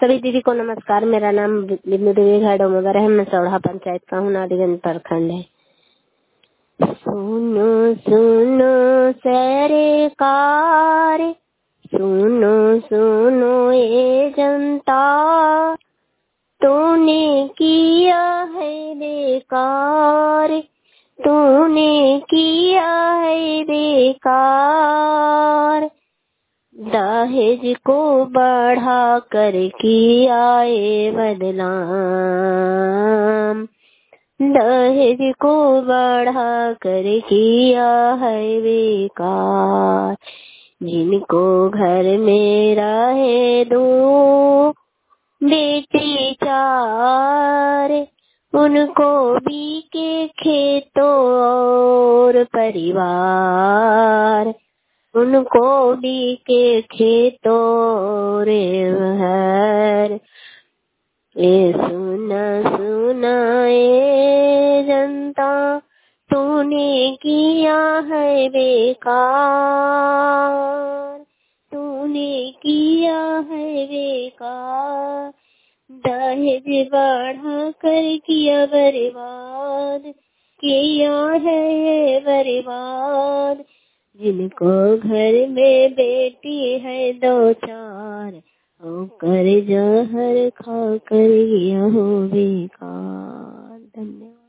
सभी दीदी को नमस्कार। मेरा नाम बिंदु देवी घाटोमगर है। मैं सौड़ा पंचायत का हूँ, नादीगंज प्रखंड है। सुनो सुनो सरकार, सुनो सुनो ये जनता, तूने किया है बेकार, तूने किया है बेकार। दहेज को बढ़ा कर किया ये बदनाम, दहेज को बढ़ा कर किया है बेकार। जिनको घर में रहे दो बेटी चार, उनको बीके खेतों और परिवार, उनको बीके खेतों और घर। ये सुना सुना ये जनता, तूने किया है बेकार, तूने किया है बेकार। दहेज बढ़ा कर किया बर्बाद, किया है ये बर्बाद। जिनको घर में बेटी है दो चार, कर जहर खा कर यह बेकार। धन्यवाद।